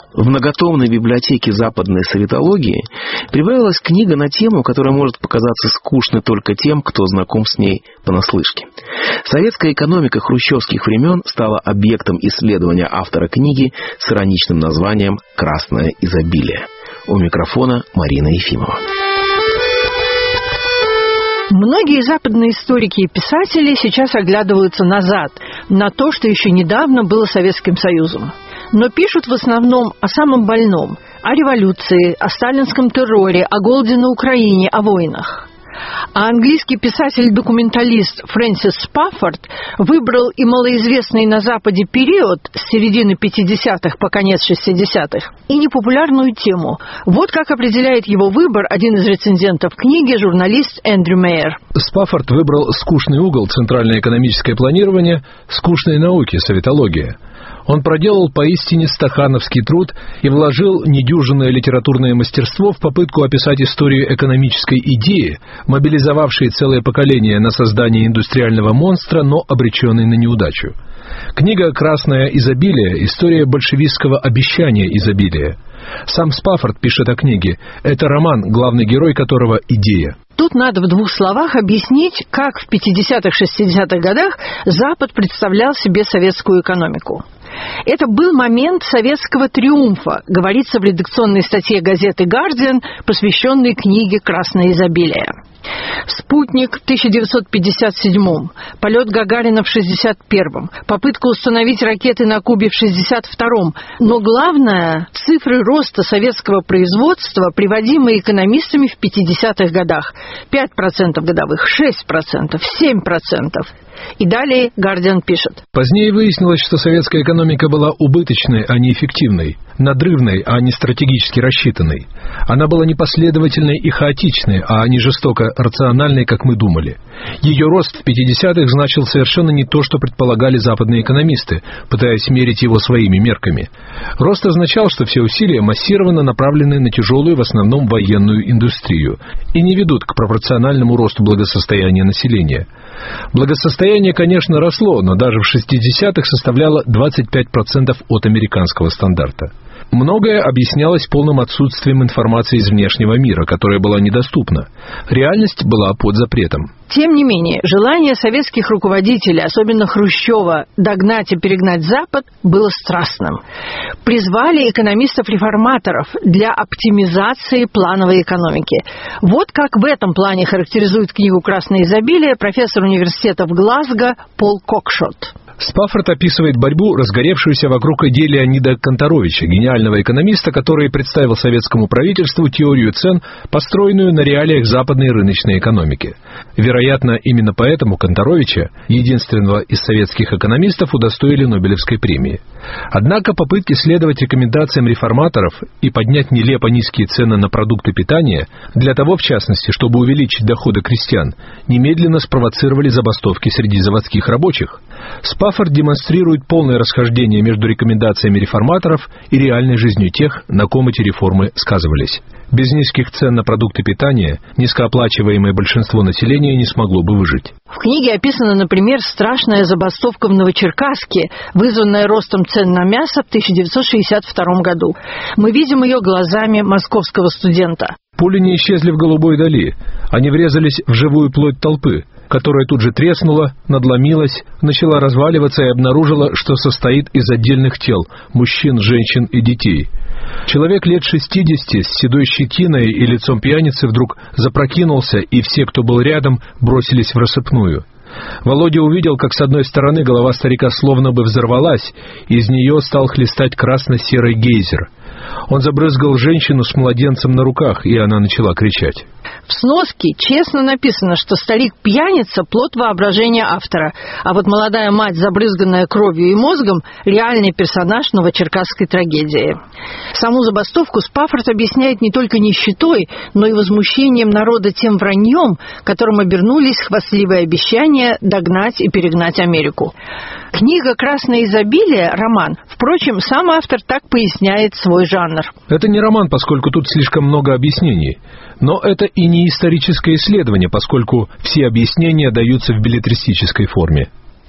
В многотомной библиотеке западной советологии прибавилась книга на тему, которая может показаться скучной только тем, кто знаком с ней понаслышке. Советская экономика хрущевских времен стала объектом исследования автора книги с ироничным названием «Красное изобилие». У микрофона Марина Ефимова. Многие западные историки и писатели сейчас оглядываются назад, на то, что еще недавно было Советским Союзом. Но пишут в основном о самом больном – о революции, о сталинском терроре, о голоде на Украине, о войнах. А английский писатель-документалист Фрэнсис Спаффорд выбрал и малоизвестный на Западе период с середины 50-х по конец 60-х и непопулярную тему. Вот как определяет его выбор один из рецензентов книги, журналист Эндрю Мейер. Спаффорд выбрал скучный угол центральное экономическое планирование, скучные науки, советология. Он проделал поистине стахановский труд и вложил недюжинное литературное мастерство в попытку описать историю экономической идеи, мобилизовавшей целое поколение на создание индустриального монстра, но обреченной на неудачу. Книга «Красное изобилие» – история большевистского обещания изобилия. Сам Спаффорд пишет о книге. Это роман, главный герой которого – идея. Тут надо в двух словах объяснить, как в 50-х-60-х годах Запад представлял себе советскую экономику. Это был момент советского триумфа, говорится в редакционной статье газеты «Гардиан», посвященной книге «Красное изобилие». Спутник в 1957-м, полет Гагарина в 1961-м, попытка установить ракеты на Кубе в 1962-м. Но главное – цифры роста советского производства, приводимые экономистами в 50-х годах. 5% годовых, 6%, 7%. И далее «Гардиан» пишет. Позднее выяснилось, что советская экономика была убыточной, а не эффективной, надрывной, а не стратегически рассчитанной. Она была непоследовательной и хаотичной, а не жестоко рациональной, как мы думали. Ее рост в 50-х значил совершенно не то, что предполагали западные экономисты, пытаясь мерить его своими мерками. Рост означал, что все усилия массированно направлены на тяжелую, в основном военную индустрию, и не ведут к пропорциональному росту благосостояния населения. Благосостояние, конечно, росло, но даже в 60-х составляло 25% от американского стандарта. Многое объяснялось полным отсутствием информации из внешнего мира, которая была недоступна. Реальность была под запретом. Тем не менее, желание советских руководителей, особенно Хрущева, догнать и перегнать Запад, было страстным. Призвали экономистов-реформаторов для оптимизации плановой экономики. Вот как в этом плане характеризует книгу «Красное изобилие» профессор университета в Глазго Пол Кокшот. Спаффорд описывает борьбу, разгоревшуюся вокруг идеи Леонида Канторовича, гениального экономиста, который представил советскому правительству теорию цен, построенную на реалиях западной рыночной экономики. Вероятно, именно поэтому Канторовича, единственного из советских экономистов, удостоили Нобелевской премии. Однако попытки следовать рекомендациям реформаторов и поднять нелепо низкие цены на продукты питания, для того, в частности, чтобы увеличить доходы крестьян, немедленно спровоцировали забастовки среди заводских рабочих. Спаффорд демонстрирует полное расхождение между рекомендациями реформаторов и реальной жизнью тех, на ком эти реформы сказывались. Без низких цен на продукты питания низкооплачиваемое большинство населения не смогло бы выжить. В книге описана, например, страшная забастовка в Новочеркасске, вызванная ростом цен на мясо в 1962 году. Мы видим ее глазами московского студента. Пули не исчезли в голубой дали. Они врезались в живую плоть толпы, которая тут же треснула, надломилась, начала разваливаться и обнаружила, что состоит из отдельных тел – мужчин, женщин и детей. Человек лет 60 с седой щетиной и лицом пьяницы вдруг запрокинулся, и все, кто был рядом, бросились в рассыпную. Володя увидел, как с одной стороны голова старика словно бы взорвалась, и из нее стал хлестать красно-серый гейзер. Он забрызгал женщину с младенцем на руках, и она начала кричать. В сноске честно написано, что старик-пьяница – плод воображения автора, а вот молодая мать, забрызганная кровью и мозгом – реальный персонаж новочеркасской трагедии. Саму забастовку Спаффорд объясняет не только нищетой, но и возмущением народа тем враньем, которым обернулись хвастливые обещания догнать и перегнать Америку. Книга «Красное изобилие» – роман. Впрочем, сам автор так поясняет свой жанр. Это не роман, поскольку тут слишком много объяснений. Но это и не историческое исследование, поскольку все объяснения даются в беллетристической форме.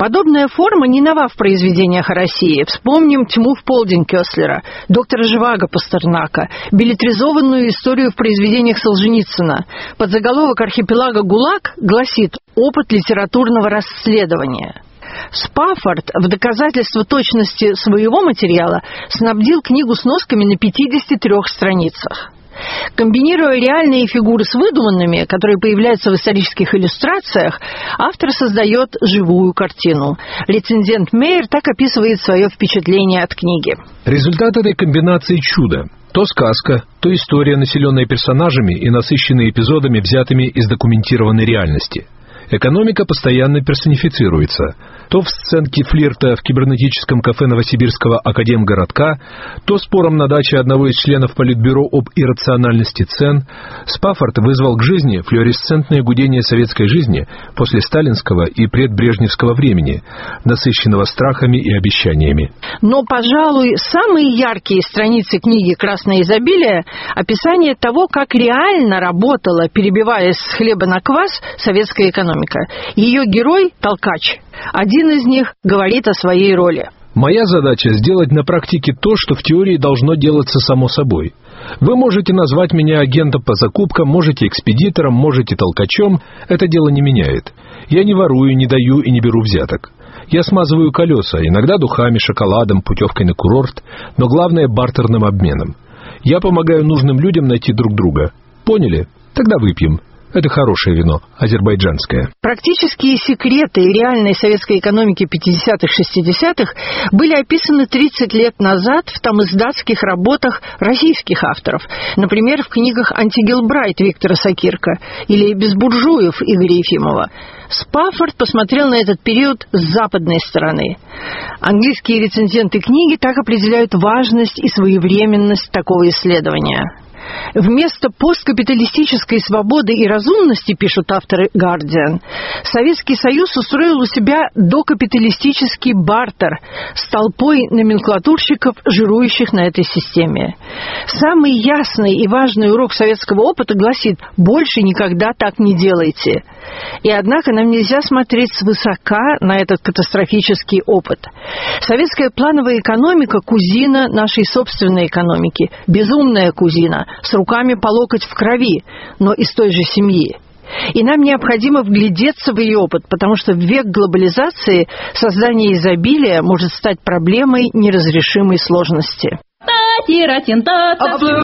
Подобная форма не нова в произведениях о России. Вспомним «Тьму в полдень» Кёслера, «Доктора Живаго» Пастернака, билетризованную историю в произведениях Солженицына. Подзаголовок архипелага ГУЛАГ гласит «Опыт литературного расследования». Спаффорд в доказательство точности своего материала снабдил книгу сносками на 53 страницах. Комбинируя реальные фигуры с выдуманными, которые появляются в исторических иллюстрациях, автор создает живую картину. Рецензент Мейер так описывает свое впечатление от книги. Результат этой комбинации – чудо. То сказка, то история, населенная персонажами и насыщенная эпизодами, взятыми из документированной реальности. Экономика постоянно персонифицируется. То в сценке флирта в кибернетическом кафе Новосибирского академгородка, то спором на даче одного из членов Политбюро об иррациональности цен, Спаффорд вызвал к жизни флуоресцентное гудение советской жизни после сталинского и предбрежневского времени, насыщенного страхами и обещаниями. Но, пожалуй, самые яркие страницы книги «Красное изобилие» — описание того, как реально работала, перебиваясь с хлеба на квас, советская экономика. Ее герой — толкач. Один из них говорит о своей роли. Моя задача — сделать на практике то, что в теории должно делаться само собой. Вы можете назвать меня агентом по закупкам, можете экспедитором, можете толкачом. Это дело не меняет. Я не ворую, не даю и не беру взяток. Я смазываю колеса, иногда духами, шоколадом, путевкой на курорт, но главное — бартерным обменом. Я помогаю нужным людям найти друг друга. Поняли? Тогда выпьем. Это хорошее вино, азербайджанское. Практические секреты реальной советской экономики 50-х-60-х были описаны 30 лет назад в тамиздатских работах российских авторов. Например, в книгах «Антигилбрайт» Виктора Сакирка или «Без буржуев» Игоря Ефимова. Спаффорд посмотрел на этот период с западной стороны. Английские рецензенты книги так определяют важность и своевременность такого исследования. Вместо посткапиталистической свободы и разумности, пишут авторы «Гардиан», Советский Союз устроил у себя докапиталистический бартер с толпой номенклатурщиков, жирующих на этой системе. Самый ясный и важный урок советского опыта гласит: больше никогда так не делайте. И однако нам нельзя смотреть свысока на этот катастрофический опыт. Советская плановая экономика – кузина нашей собственной экономики, безумная кузина, с руками по локоть в крови, но из той же семьи. И нам необходимо вглядеться в ее опыт, потому что в век глобализации создание изобилия может стать проблемой неразрешимой сложности.